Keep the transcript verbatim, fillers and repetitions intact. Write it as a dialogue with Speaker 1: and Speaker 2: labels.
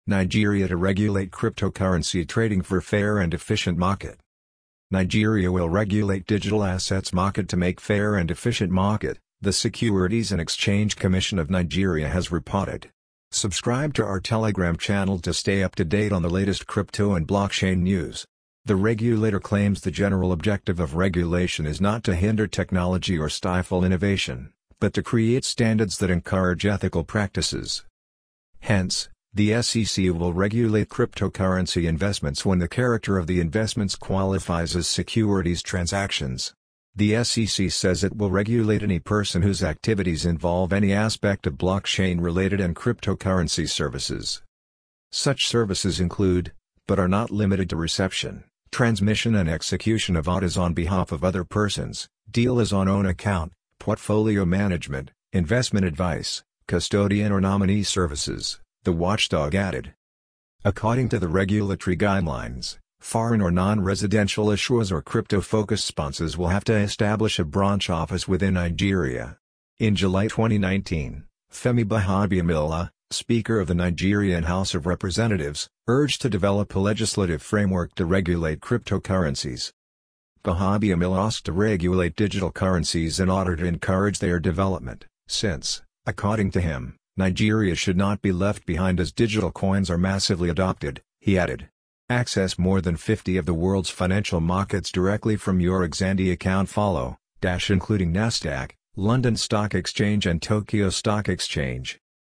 Speaker 1: Nigeria to regulate cryptocurrency trading for fair and efficient market. Nigeria will regulate digital assets market to make fair and efficient market, the Securities and Exchange Commission of Nigeria has reported. Subscribe to our Telegram channel to stay up to date on the latest crypto and blockchain news. The regulator claims the general objective of regulation is not to hinder technology or stifle innovation, but to create standards that encourage ethical practices. Hence, the S E C will regulate cryptocurrency investments when the character of the investments qualifies as securities transactions. The S E C says it will regulate any person whose activities involve any aspect of blockchain-related and cryptocurrency services. Such services include, but are not limited to reception, transmission and execution of orders on behalf of other persons, deal as on own account, portfolio management, investment advice, custodian or nominee services, the watchdog added. According to the regulatory guidelines, foreign or non-residential issuers or crypto-focused sponsors will have to establish a branch office within Nigeria. In July twenty nineteen, Femi Gbajabiamila, Speaker of the Nigerian House of Representatives, urged to develop a legislative framework to regulate cryptocurrencies. Gbajabiamila asked to regulate digital currencies in order to encourage their development, since, according to him, Nigeria should not be left behind as digital coins are massively adopted, he added. Access more than fifty of the world's financial markets directly from your Xandi account follow, dash including Nasdaq, London Stock Exchange and Tokyo Stock Exchange.